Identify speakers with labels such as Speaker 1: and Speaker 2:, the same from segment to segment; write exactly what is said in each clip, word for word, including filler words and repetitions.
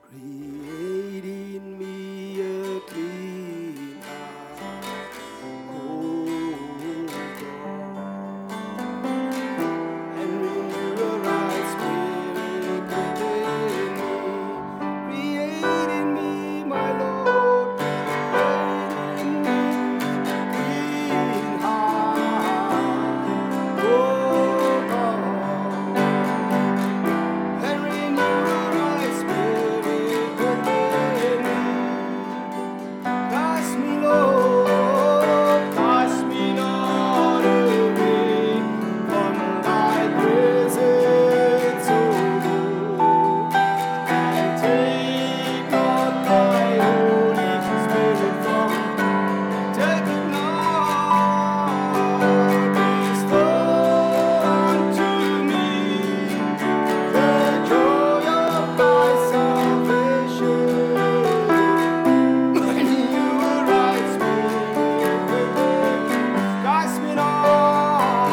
Speaker 1: Create in me a clean heart, oh God, and renew a right spirit within me. Create in me, my Lord, create in me a clean heart, oh God, and renew a right spirit within me. Cast me, Lord, cast me not away from thy presence, O Lord, and take not thy Holy Spirit from me. Take it not, restore unto me the joy of thy salvation. Renew a right spirit within me. Cast me not,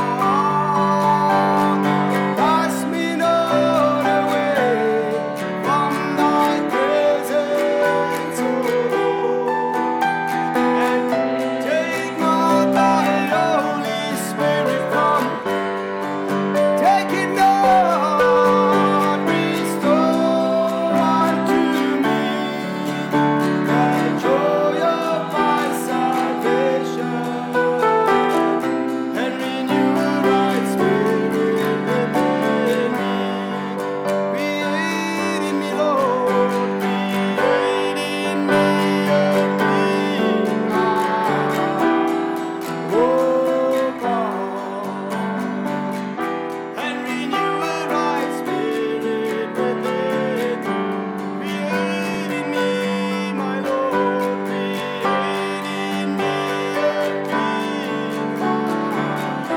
Speaker 1: cast me not away from thy presence, O Lord, and take not thy Holy Spirit from me. Take it not, restore unto me the joy of thy salvation, and renew a right spirit within me. Create in me, Lord, create in me a clean heart, oh God, and renew a right spirit within me. Create in me, my Lord, create in me a clean heart,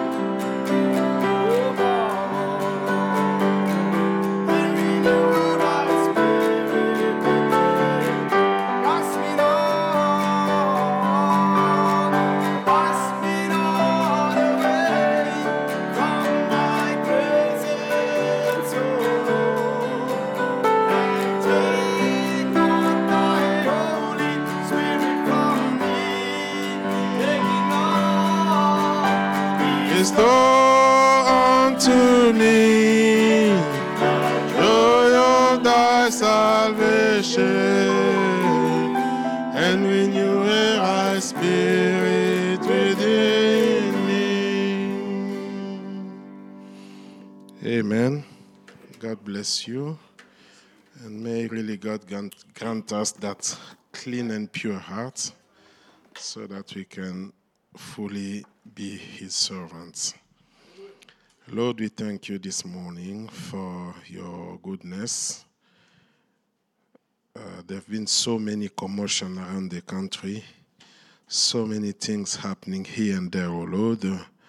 Speaker 1: oh God, and renew a right spirit within me. Cast me not, cast me not away from thy presence, O Lord, and take not thy Holy Spirit from me. Take it not,
Speaker 2: Restore unto me joy of thy salvation, and renew a right spirit within me. Amen. God bless you. And may really God grant, grant us that clean and pure heart so that we can fully be his servants. Lord, we thank you this morning for your goodness. Uh, there have been so many commotion around the country, so many things happening here and there, oh Lord.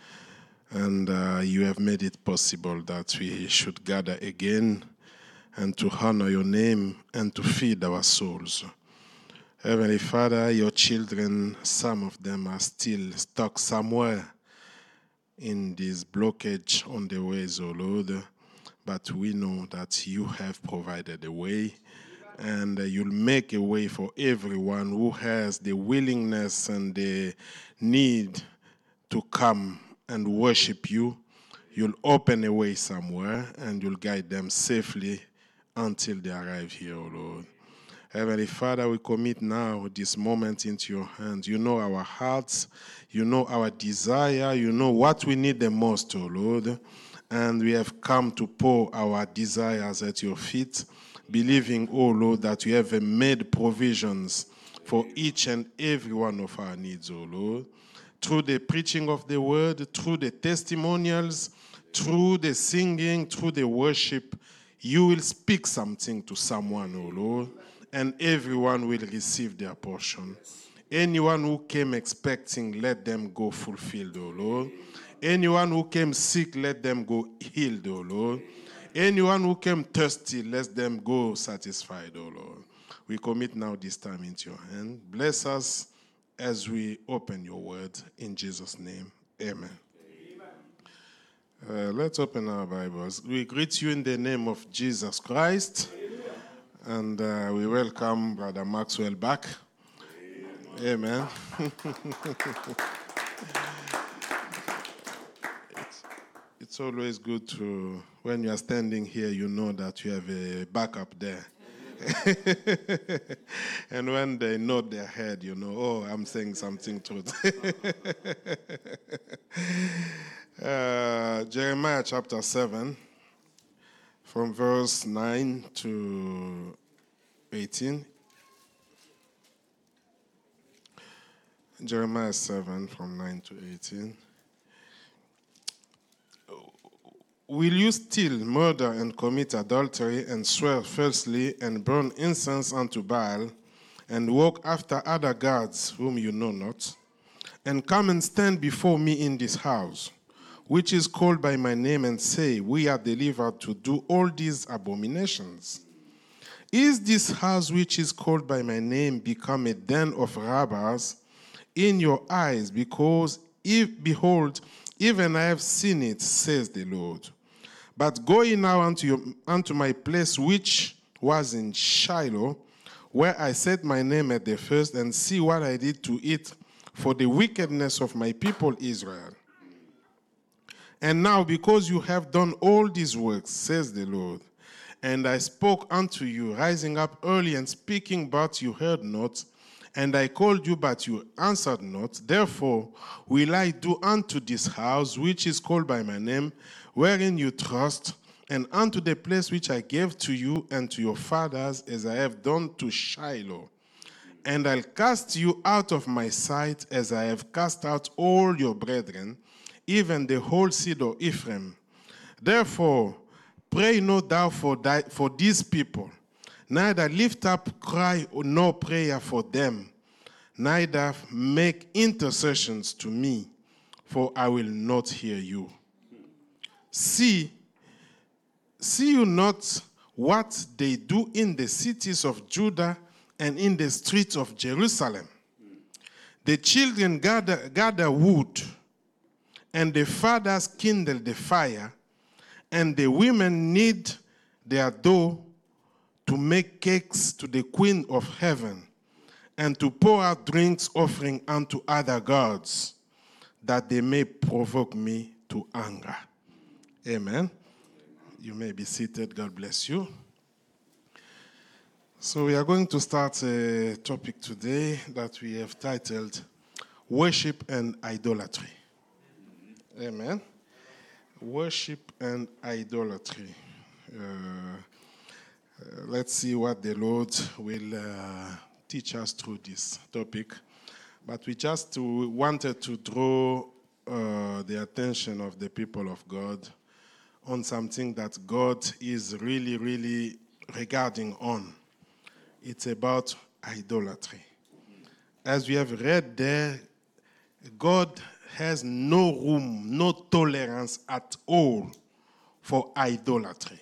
Speaker 2: And uh, you have made it possible that we should gather again and to honor your name and to feed our souls. Heavenly Father, your children, some of them are still stuck somewhere in this blockage on the ways, O Lord. But we know that you have provided a way, and uh, you'll make a way for everyone who has the willingness and the need to come and worship you. You'll open a way somewhere, and you'll guide them safely until they arrive here, O Lord. Heavenly Father, we commit now this moment into your hands. You know our hearts, you know our desire, you know what we need the most, O Lord. And we have come to pour our desires at your feet, believing, O Lord, that you have made provisions for each and every one of our needs, O Lord. Through the preaching of the word, through the testimonials, through the singing, through the worship, you will speak something to someone, O Lord, and everyone will receive their portion. Anyone who came expecting, let them go fulfilled, O Lord. Anyone who came sick, let them go healed, O Lord. Anyone who came thirsty, let them go satisfied, O Lord. We commit now this time into your hand. Bless us as we open your word in Jesus' name. Amen. Uh, let's open our Bibles. We greet you in the name of Jesus Christ. And uh, we welcome Brother Maxwell back. Amen. it's, it's always good to, when you are standing here, you know that you have a backup there. And when they nod their head, you know, oh, I'm saying something truth. uh, Jeremiah chapter seven, from verse nine to eighteen. Jeremiah seven, from nine to eighteen. Will you steal, murder, and commit adultery, and swear falsely, and burn incense unto Baal, and walk after other gods whom you know not, and come and stand before me in this house, which is called by my name, and say, we are delivered to do all these abominations? Is this house which is called by my name become a den of robbers in your eyes? Because, if, behold, even I have seen it, says the Lord. But go ye now unto, your, unto my place which was in Shiloh, where I set my name at the first, and see what I did to it for the wickedness of my people Israel. And now, because you have done all these works, says the Lord, and I spoke unto you, rising up early and speaking, but you heard not, and I called you, but you answered not. Therefore will I do unto this house, which is called by my name, wherein you trust, and unto the place which I gave to you and to your fathers, as I have done to Shiloh. And I'll cast you out of my sight, as I have cast out all your brethren, even the whole seed of Ephraim. Therefore, pray not thou for, thy, for these people, neither lift up cry nor prayer for them, neither make intercessions to me, for I will not hear you. See, see you not what they do in the cities of Judah and in the streets of Jerusalem? The children gather, gather wood, and the fathers kindle the fire, and the women knead their dough to make cakes to the Queen of Heaven, and to pour out drinks offering unto other gods, that they may provoke me to anger. Amen. You may be seated. God bless you. So we are going to start a topic today that we have titled Worship and Idolatry. Amen. Worship and idolatry. Uh, uh, let's see what the Lord will uh, teach us through this topic. But we just wanted to draw uh, the attention of the people of God on something that God is really, really regarding on. It's about idolatry. As we have read there, God has no room, no tolerance at all for idolatry.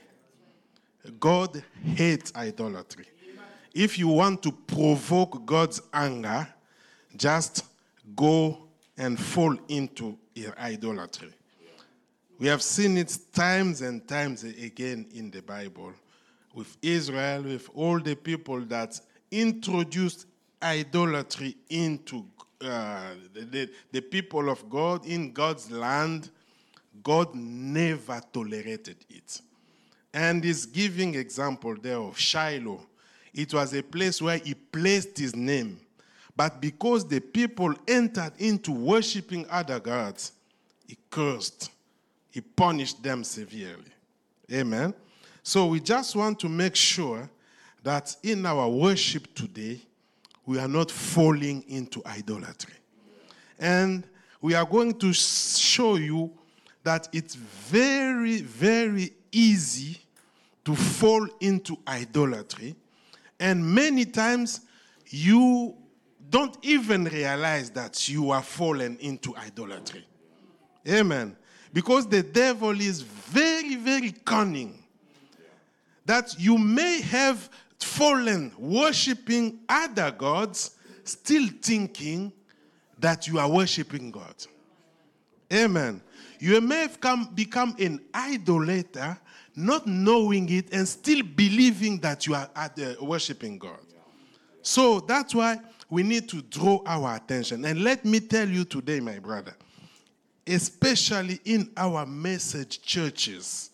Speaker 2: God hates idolatry. If you want to provoke God's anger, just go and fall into idolatry. We have seen it times and times again in the Bible with Israel, with all the people that introduced idolatry into uh, the, the people of God in God's land. God never tolerated it. And he's giving example there of Shiloh. It was a place where he placed his name. But because the people entered into worshiping other gods, he cursed. He punished them severely. Amen. So we just want to make sure that in our worship today, we are not falling into idolatry. And we are going to show you that it's very, very easy to fall into idolatry. And many times you don't even realize that you are fallen into idolatry. Amen. Because the devil is very, very cunning. That you may have fallen worshiping other gods, still thinking that you are worshiping God. Amen. You may have come, become an idolater, not knowing it and still believing that you are at, uh, worshiping God. So that's why we need to draw our attention. And let me tell you today, my brother, especially in our message churches,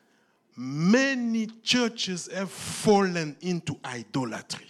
Speaker 2: many churches have fallen into idolatry.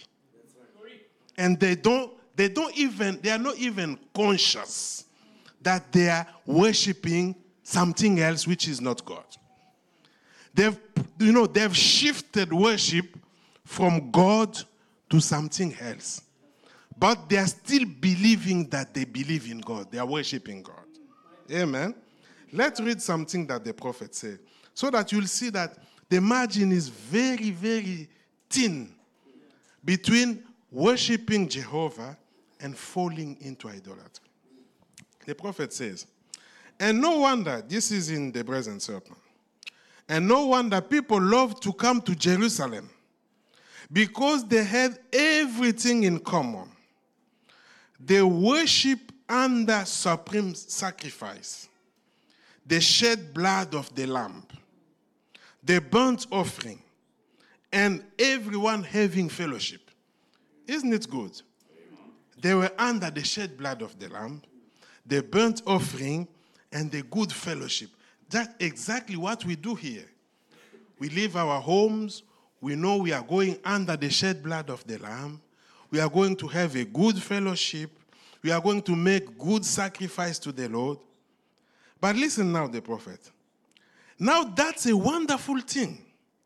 Speaker 2: And they don't, they don't even, they are not even conscious that they are worshiping something else which is not God. They've, you know, they've shifted worship from God to something else. But they are still believing that they believe in God. They are worshiping God. Amen. Let's read something that the prophet said, so that you'll see that the margin is very, very thin between worshiping Jehovah and falling into idolatry. The prophet says, and no wonder, this is in the brazen serpent, and no wonder people love to come to Jerusalem, because they had everything in common. They worship under supreme sacrifice, the shed blood of the lamb, the burnt offering, and everyone having fellowship. Isn't it good? They were under the shed blood of the lamb, the burnt offering, and the good fellowship. That's exactly what we do here. We leave our homes. We know we are going under the shed blood of the lamb. We are going to have a good fellowship. We are going to make good sacrifice to the Lord. But listen now, the prophet. Now that's a wonderful thing.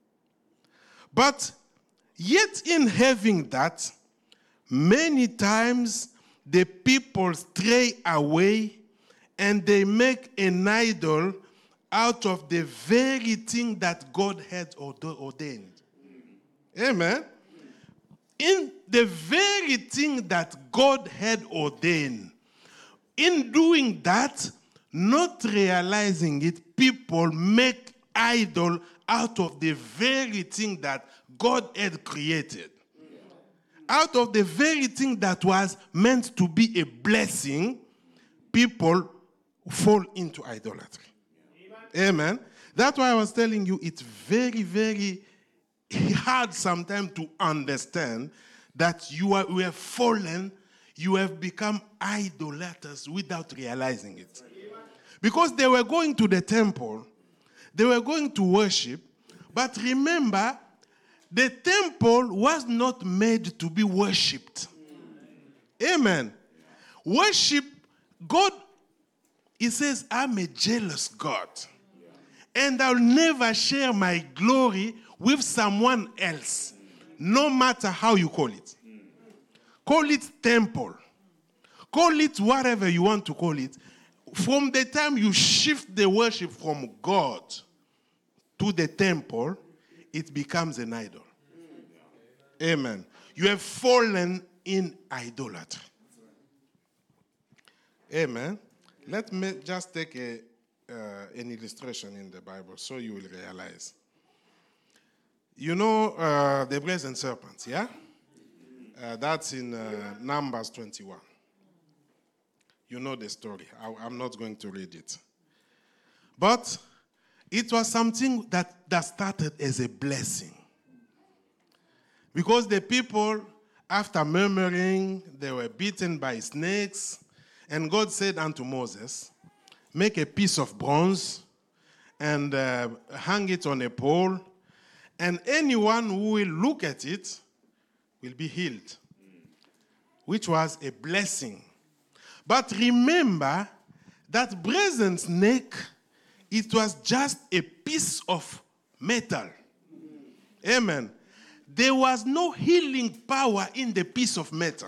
Speaker 2: But yet in having that, many times the people stray away and they make an idol out of the very thing that God had ordained. Amen. In the very thing that God had ordained, in doing that, not realizing it, people make idol out of the very thing that God had created. Out of the very thing that was meant to be a blessing, people fall into idolatry. Amen. Amen. That's why I was telling you it's very, very hard sometimes to understand that you are we have fallen, you have become idolaters without realizing it. Because they were going to the temple, they were going to worship, but remember, the temple was not made to be worshipped. Amen. Worship, God, He says, I'm a jealous God. And I'll never share my glory with someone else, no matter how you call it. Call it temple. Call it whatever you want to call it. From the time you shift the worship from God to the temple, it becomes an idol. Amen. You have fallen in idolatry. Amen. Let me just take a, uh, an illustration in the Bible so you will realize. You know uh, the brazen serpent, yeah? Uh, that's in uh, Numbers twenty-one. You know the story. I, I'm not going to read it. But it was something that, that started as a blessing. Because the people, after murmuring, they were beaten by snakes. And God said unto Moses, make a piece of bronze and uh, hang it on a pole. And anyone who will look at it will be healed. Which was a blessing. But remember that brazen snake, it was just a piece of metal. Amen. There was no healing power in the piece of metal.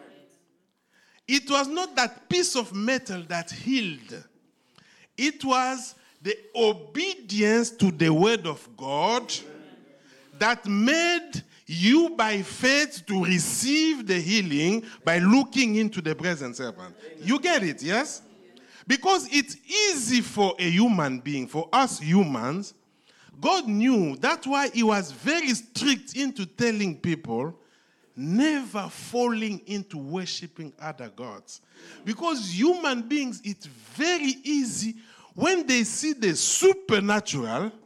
Speaker 2: It was not that piece of metal that healed. It was the obedience to the word of God that made you by faith to receive the healing by looking into the brazen serpent. You get it, yes? Because it's easy for a human being, for us humans. God knew. That's why He was very strict into telling people, never falling into worshiping other gods. Because human beings, it's very easy. When they see the supernatural,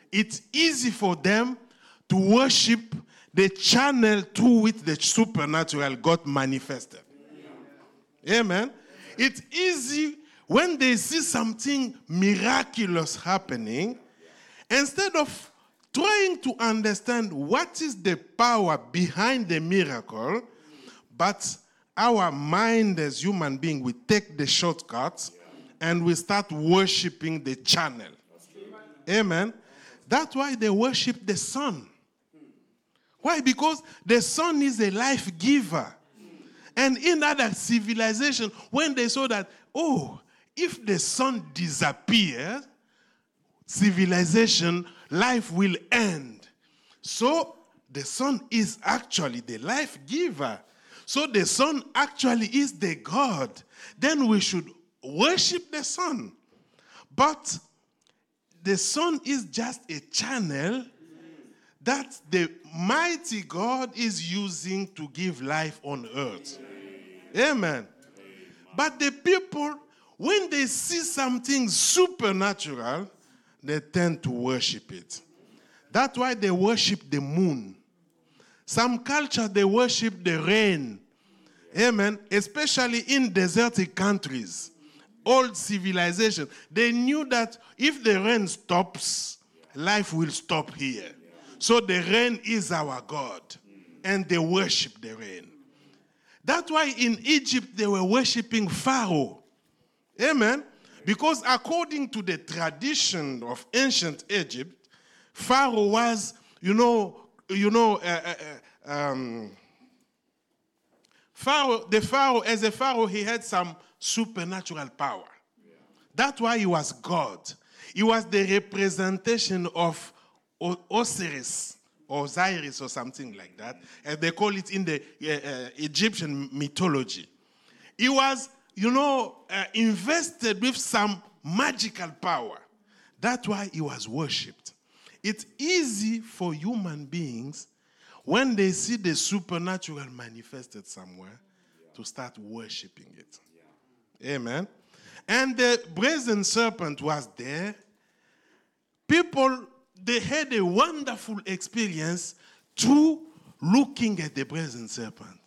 Speaker 2: it's easy for them to worship the channel through which the supernatural got manifested. Yeah. Amen. It's easy when they see something miraculous happening, instead of trying to understand what is the power behind the miracle, but our mind as human beings, we take the shortcuts and we start worshiping the channel. Amen. That's why they worship the sun. Why? Because the sun is a life giver. And in other civilizations, when they saw that, oh, if the sun disappears, civilization, life will end. So the sun is actually the life giver. So the sun actually is the God. Then we should worship the sun. But the sun is just a channel that the mighty God is using to give life on earth. Amen. But the people, when they see something supernatural, they tend to worship it. That's why they worship the moon. Some culture, they worship the rain. Amen. Especially in desertic countries, old civilization. They knew that if the rain stops, life will stop here. So the rain is our God. And they worship the rain. That's why in Egypt they were worshiping Pharaoh. Amen. Because according to the tradition of ancient Egypt, Pharaoh was, you know, you know, uh, uh, um, Pharaoh, the Pharaoh, as a Pharaoh, he had some supernatural power. Yeah. That's why he was God. He was the representation of Osiris, or Osiris, or something like that, as they call it in the uh, uh, Egyptian mythology. He was, you know, uh, invested with some magical power. That's why he was worshipped. It's easy for human beings, when they see the supernatural manifested somewhere, to start worshiping it. Yeah. Amen. And the brazen serpent was there. People, they had a wonderful experience through looking at the brazen serpent.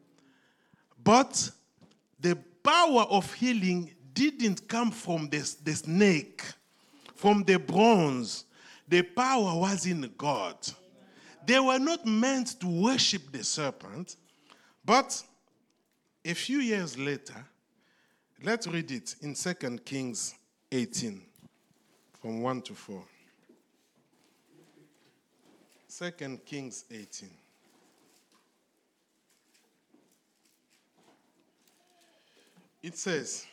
Speaker 2: But the power of healing didn't come from the, the snake, from the bronze. The power was in God. They were not meant to worship the serpent, but a few years later, let's read it in Second Kings eighteen, from one to four. Second Kings eighteen. It says,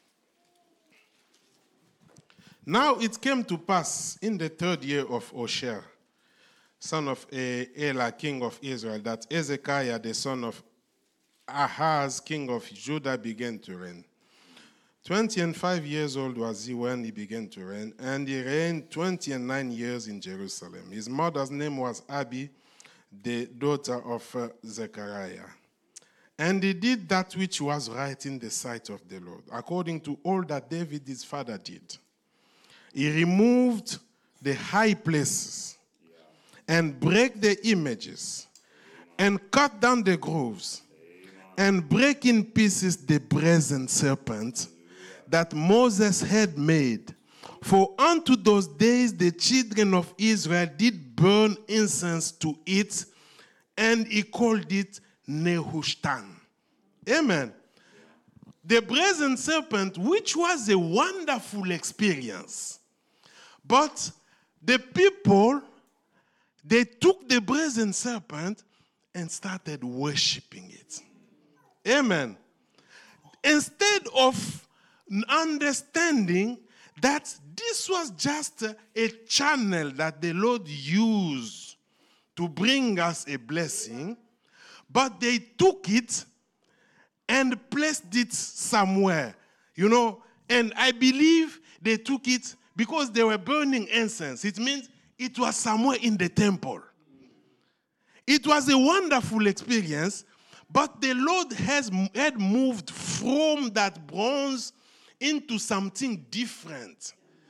Speaker 2: now it came to pass in the third year of Hoshea, son of Elah, king of Israel, that Hezekiah, the son of Ahaz, king of Judah, began to reign. Twenty and five years old was he when he began to reign, and he reigned twenty and nine years in Jerusalem. His mother's name was Abi, the daughter of uh, Zechariah. And he did that which was right in the sight of the Lord, according to all that David his father did. He removed the high places and break the images and cut down the groves and break in pieces the brazen serpent that Moses had made. For unto those days the children of Israel did burn incense to it, and he called it Nehushtan. Amen. The brazen serpent, which was a wonderful experience. But the people, they took the brazen serpent and started worshiping it. Amen. Instead of understanding that this was just a channel that the Lord used to bring us a blessing, but they took it and placed it somewhere, you know, and I believe they took it because they were burning incense. It means it was somewhere in the temple. It was a wonderful experience, but the Lord has had moved from that bronze into something different.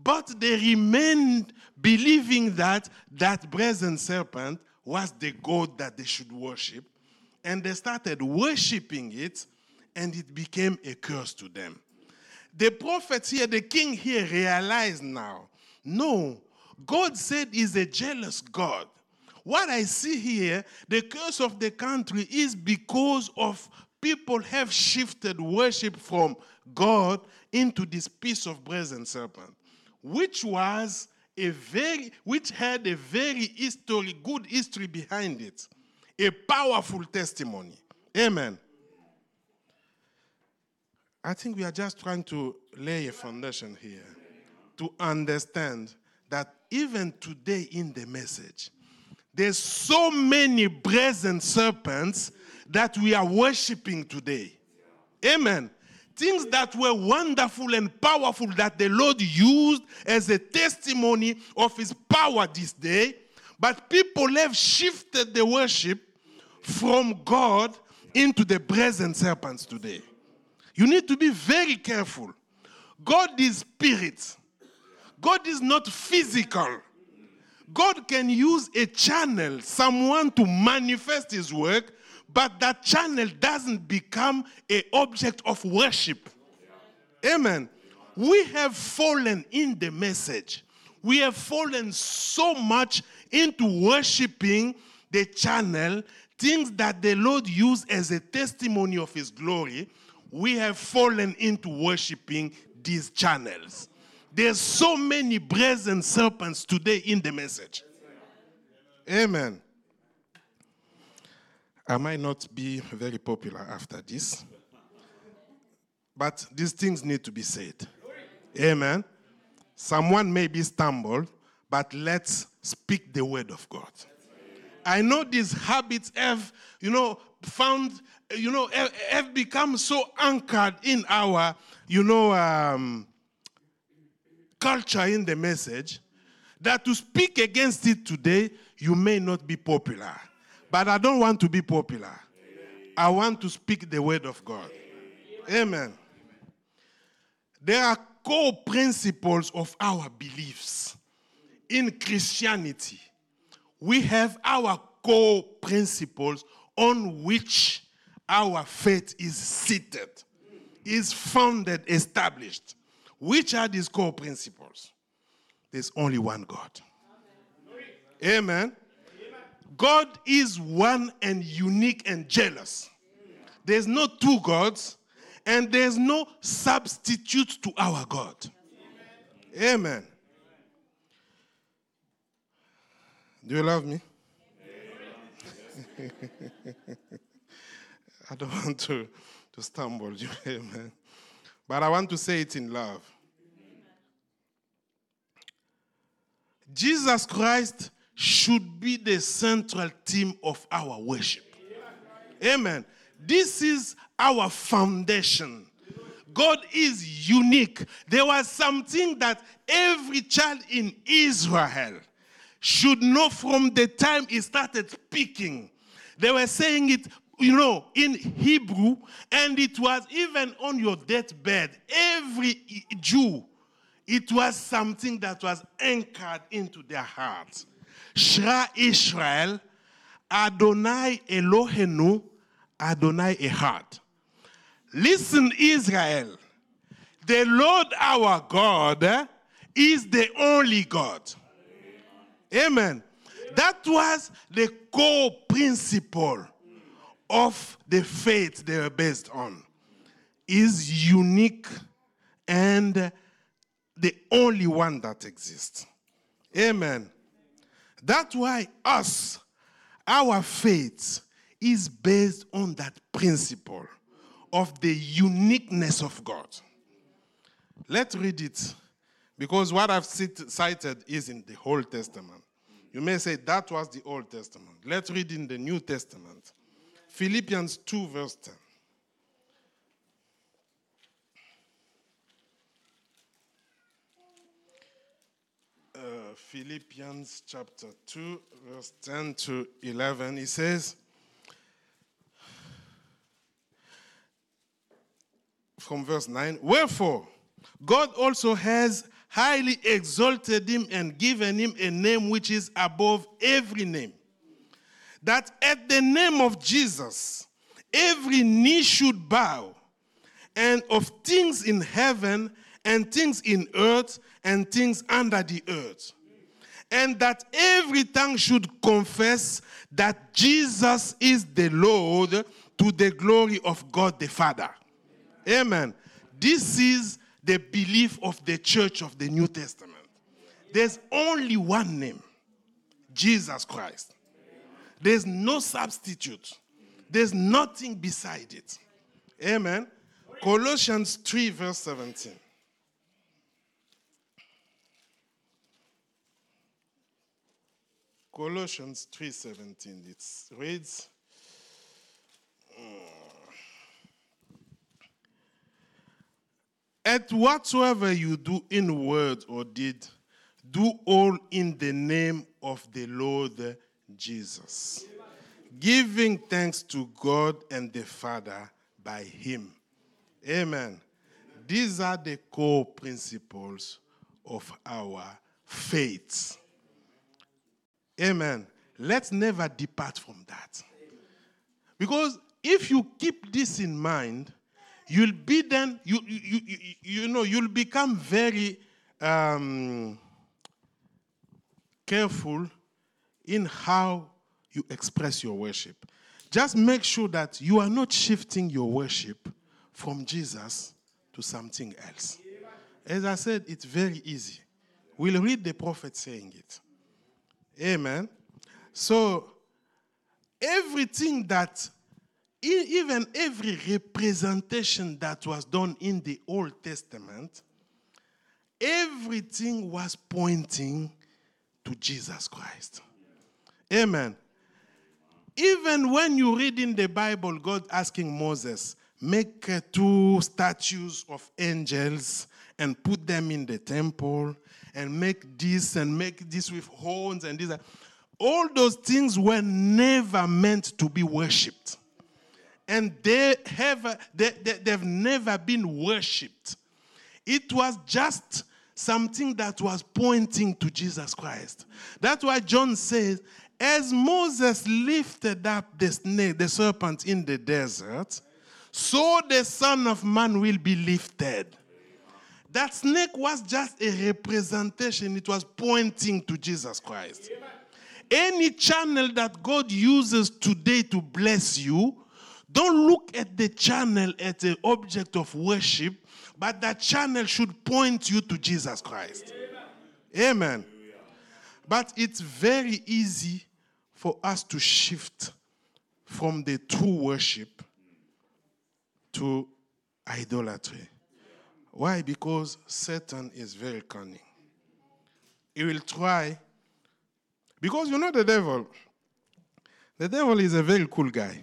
Speaker 2: But they remained believing that that brazen serpent was the god that they should worship. And they started worshiping it, and it became a curse to them. The prophet here, the king here, realized now, no, God said he's a jealous God. What I see here, the curse of the country is because of people have shifted worship from God into this piece of brazen serpent, which was a very, which had a very history, good history behind it, a powerful testimony. Amen. I think we are just trying to lay a foundation here to understand that even today in the message, there's so many brazen serpents that we are worshiping today. Amen. Things that were wonderful and powerful that the Lord used as a testimony of his power this day, but people have shifted the worship from God into the brazen serpents today. You need to be very careful. God is spirit. God is not physical. God can use a channel, someone to manifest his work, but that channel doesn't become an object of worship. Amen. We have fallen in the message. We have fallen so much into worshiping the channel, things that the Lord used as a testimony of his glory. We have fallen into worshiping these channels. There's so many brazen serpents today in the message. Amen. I might not be very popular after this, but these things need to be said. Amen. Someone may be stumbled, but let's speak the word of God. I know these habits have, you know, found, you know, have become so anchored in our, you know, um, culture in the message that to speak against it today, you may not be popular. But I don't want to be popular. Amen. I want to speak the word of God. Amen. Amen. There are core principles of our beliefs. In Christianity, we have our core principles on which our faith is seated, is founded, established. Which are these core principles? There's only one God. Amen. Amen. God is one and unique and jealous. There's no two gods, and there's no substitute to our God. Amen. Amen. Do you love me? I don't want to, to stumble you. Amen. But I want to say it in love. Jesus Christ should be the central theme of our worship. Amen. This is our foundation. God is unique. There was something that every child in Israel should know from the time he started speaking. They were saying it, you know, in Hebrew, and it was even on your deathbed. Every Jew, it was something that was anchored into their hearts. Shra Israel, Adonai Elohenu, Adonai Echad. Listen, Israel, the Lord our God is the only God. Amen. That was the core principle of the faith they were based on. Is unique and the only one that exists. Amen. That's why us, our faith is based on that principle of the uniqueness of God. Let's read it, because what I've cited is in the Old Testament. You may say that was the Old Testament. Let's read in the New Testament. Philippians two, verse ten. Uh, Philippians chapter two, verse ten to eleven, it says, from verse nine, wherefore God also has highly exalted him and given him a name which is above every name. That at the name of Jesus, every knee should bow, and of things in heaven and things in earth and things under the earth. And that every tongue should confess that Jesus is the Lord, to the glory of God the Father. Amen. This is the belief of the church of the New Testament. There's only one name, Jesus Christ. There's no substitute. There's nothing beside it. Amen. Colossians three, verse seventeen. Colossians three seventeen, it reads, "And whatsoever you do in word or deed, do all in the name of the Lord Jesus, giving thanks to God and the Father by him." Amen. These are the core principles of our faith. Amen. Let's never depart from that. Because if you keep this in mind, you'll be then, you, you, you, you know, you'll become very um, careful in how you express your worship. Just make sure that you are not shifting your worship from Jesus to something else. As I said, it's very easy. We'll read the prophet saying it. Amen. So, everything that, even every representation that was done in the Old Testament, everything was pointing to Jesus Christ. Amen. Even when you read in the Bible, God asking Moses, make uh, two statues of angels and put them in the temple, and make this and make this with horns and this. All those things were never meant to be worshipped. And they have, they, they, they've never been worshipped. It was just something that was pointing to Jesus Christ. That's why John says, as Moses lifted up the snake, the serpent in the desert, so the Son of Man will be lifted. That snake was just a representation. It was pointing to Jesus Christ. Any channel that God uses today to bless you, don't look at the channel as an object of worship, but that channel should point you to Jesus Christ. Amen. Amen. But it's very easy for us to shift from the true worship to idolatry. Why? Because Satan is very cunning. He will try, because you know the devil, the devil is a very cool guy.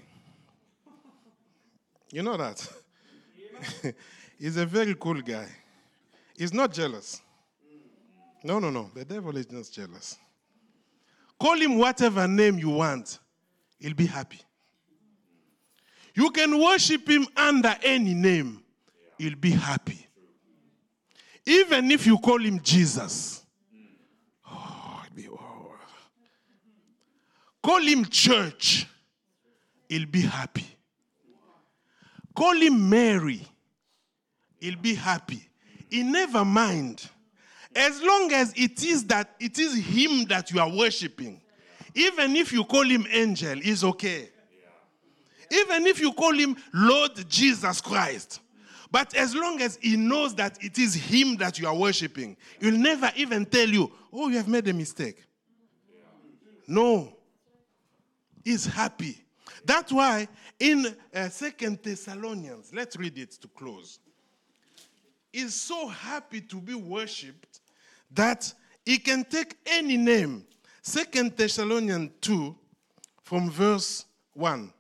Speaker 2: You know that? He's a very cool guy. He's not jealous. No, no, no. The devil is not jealous. Call him whatever name you want. He'll be happy. You can worship him under any name. He'll be happy. Even if you call him Jesus. Oh, he'll be, oh. Call him church. He'll be happy. Call him Mary. He'll be happy. He never mind. As long as it is that it is him that you are worshiping. Even if you call him angel, he's okay. Even if you call him Lord Jesus Christ. But as long as he knows that it is him that you are worshiping, he'll never even tell you, oh, you have made a mistake. No. He's happy. That's why in uh, Second Thessalonians, let's read it to close. He's so happy to be worshipped that he can take any name. Second Thessalonians two, from verse one.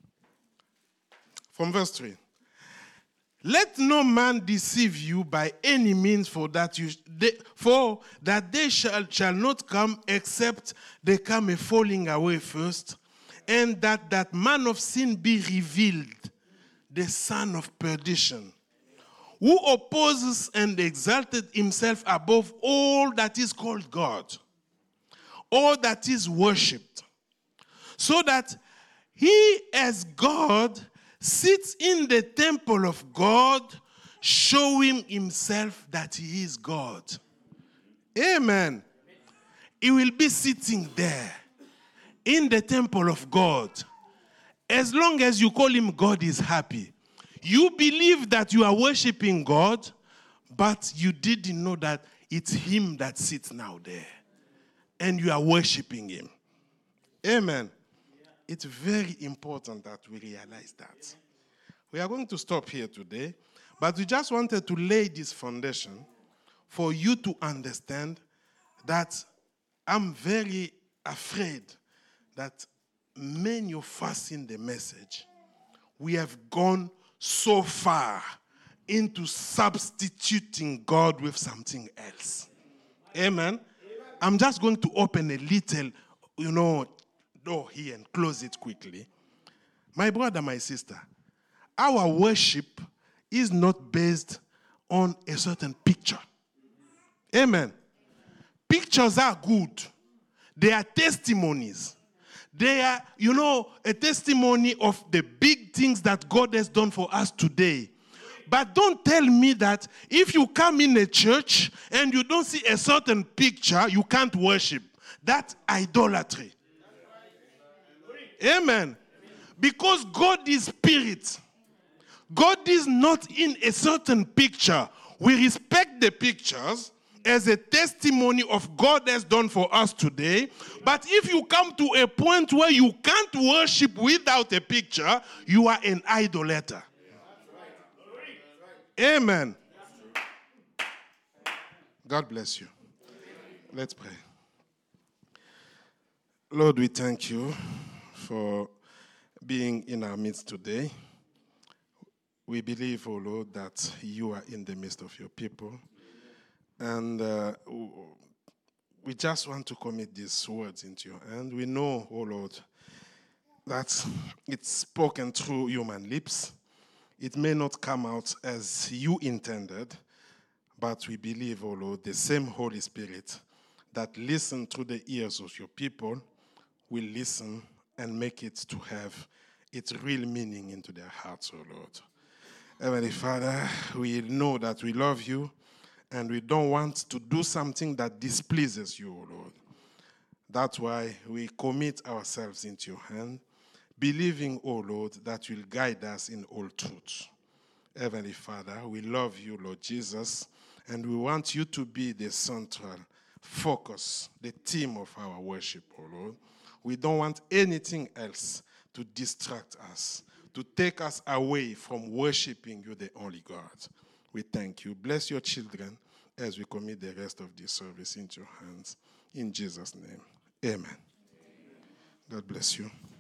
Speaker 2: From verse three. Let no man deceive you by any means, for that you they, for that they shall, shall not come except they come a falling away first, and that that man of sin be revealed, the son of perdition, who opposes and exalted himself above all that is called God, all that is worshipped, so that he as God sits in the temple of God, showing himself that he is God. Amen. He will be sitting there in the temple of God. As long as you call him God, is happy. You believe that you are worshiping God, but you didn't know that it's him that sits now there. And you are worshiping him. Amen. It's very important that we realize that. We are going to stop here today, but we just wanted to lay this foundation for you to understand that I'm very afraid that many of us in the message, we have gone so far into substituting God with something else. Amen. I'm just going to open a little, you know, door here and close it quickly. My brother, my sister, our worship is not based on a certain picture. Amen. Pictures are good. They are testimonies. They are, you know, a testimony of the big things that God has done for us today. But don't tell me that if you come in a church and you don't see a certain picture, you can't worship. That's idolatry. Amen. Because God is spirit. God is not in a certain picture. We respect the pictures as a testimony of God has done for us today. But if you come to a point where you can't worship without a picture, you are an idolater. Amen. God bless you. Let's pray. Lord, we thank you for being in our midst today. We believe, oh Lord, that you are in the midst of your people. And uh, we just want to commit these words into your hand. We know, oh Lord, that it's spoken through human lips. It may not come out as you intended, but we believe, oh Lord, the same Holy Spirit that listened through the ears of your people will listen and make it to have its real meaning into their hearts, oh Lord. Heavenly Father, we know that we love you and we don't want to do something that displeases you, oh Lord. That's why we commit ourselves into your hand, believing, oh Lord, that you'll guide us in all truth. Heavenly Father, we love you, Lord Jesus, and we want you to be the central focus, the theme of our worship, oh Lord. We don't want anything else to distract us, to take us away from worshiping you, the only God. We thank you. Bless your children as we commit the rest of this service into your hands. In Jesus' name, amen. God bless you.